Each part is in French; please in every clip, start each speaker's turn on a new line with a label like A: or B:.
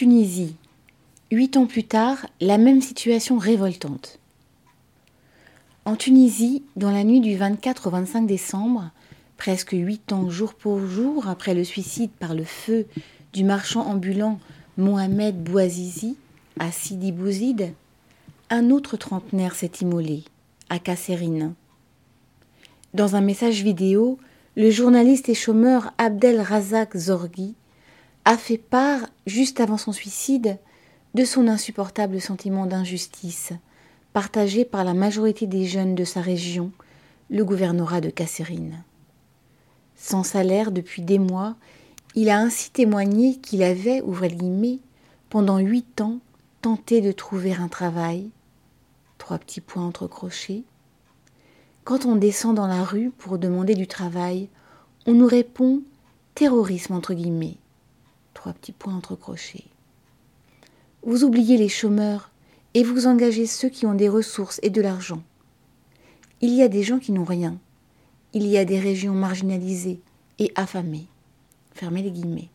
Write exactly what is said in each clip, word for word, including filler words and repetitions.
A: Tunisie, huit ans plus tard, la même situation révoltante. En Tunisie, dans la nuit du vingt-quatre au vingt-cinq décembre, presque huit ans jour pour jour après le suicide par le feu du marchand ambulant Mohamed Bouazizi à Sidi Bouzid, un autre trentenaire s'est immolé, à Kasserine. Dans un message vidéo, le journaliste et chômeur Abdel Razak Zorghi a fait part, juste avant son suicide, de son insupportable sentiment d'injustice, partagé par la majorité des jeunes de sa région, le gouvernorat de Kasserine. Sans salaire depuis des mois, il a ainsi témoigné qu'il avait, ouvrez le guillemets, pendant huit ans, tenté de trouver un travail, trois petits points entrecrochés. Quand on descend dans la rue pour demander du travail, on nous répond « terrorisme » entre guillemets, trois petits points entrecrochés. Vous oubliez les chômeurs et vous engagez ceux qui ont des ressources et de l'argent. Il y a des gens qui n'ont rien. Il y a des régions marginalisées et affamées. Fermez les guillemets.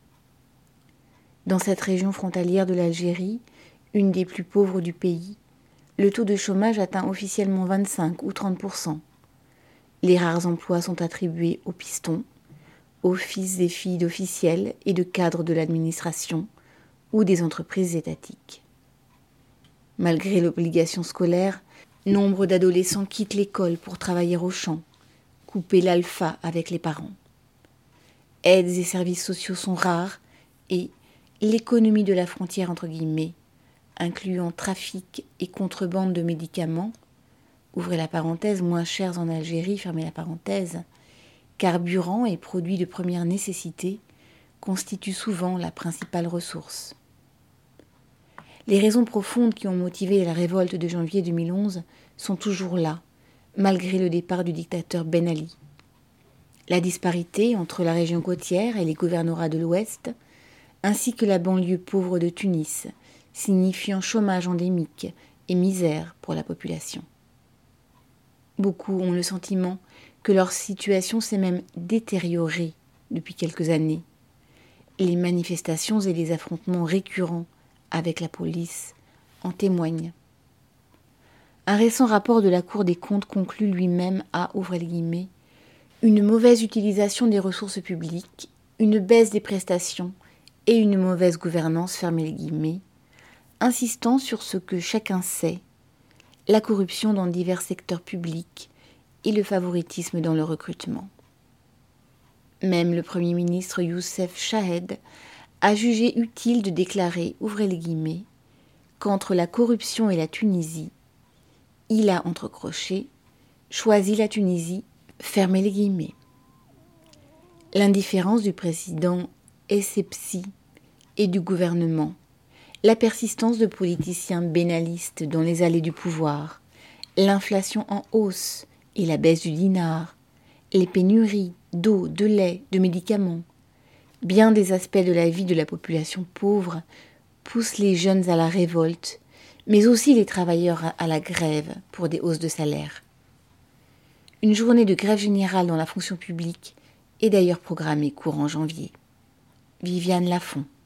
A: Dans cette région frontalière de l'Algérie, une des plus pauvres du pays, le taux de chômage atteint officiellement vingt-cinq ou trente pour cent. Les rares emplois sont attribués aux pistons, aux fils et filles d'officiels et de cadres de l'administration ou des entreprises étatiques. Malgré l'obligation scolaire, nombre d'adolescents quittent l'école pour travailler au champ, couper l'alpha avec les parents. Aides et services sociaux sont rares et l'économie de la frontière entre guillemets, incluant trafic et contrebande de médicaments, ouvrez la parenthèse, moins chers en Algérie, fermez la parenthèse, carburant et produits de première nécessité constituent souvent la principale ressource. Les raisons profondes qui ont motivé la révolte de janvier deux mille onze sont toujours là, malgré le départ du dictateur Ben Ali. La disparité entre la région côtière et les gouvernorats de l'Ouest, ainsi que la banlieue pauvre de Tunis, signifiant chômage endémique et misère pour la population. Beaucoup ont le sentiment que leur situation s'est même détériorée depuis quelques années. Les manifestations et les affrontements récurrents avec la police en témoignent. Un récent rapport de la Cour des comptes conclut lui-même à, ouvrez les guillemets, une mauvaise utilisation des ressources publiques, une baisse des prestations et une mauvaise gouvernance, fermez les guillemets, insistant sur ce que chacun sait, la corruption dans divers secteurs publics et le favoritisme dans le recrutement. Même le Premier ministre Youssef Chahed a jugé utile de déclarer, ouvrez les guillemets, qu'entre la corruption et la Tunisie, il a, entrecroché, choisi la Tunisie, fermez les guillemets. L'indifférence du président Essebsi et du gouvernement, la persistance de politiciens bénalistes dans les allées du pouvoir, l'inflation en hausse et la baisse du dinar, les pénuries d'eau, de lait, de médicaments, bien des aspects de la vie de la population pauvre poussent les jeunes à la révolte, mais aussi les travailleurs à la grève pour des hausses de salaire. Une journée de grève générale dans la fonction publique est d'ailleurs programmée courant janvier. Viviane Lafont.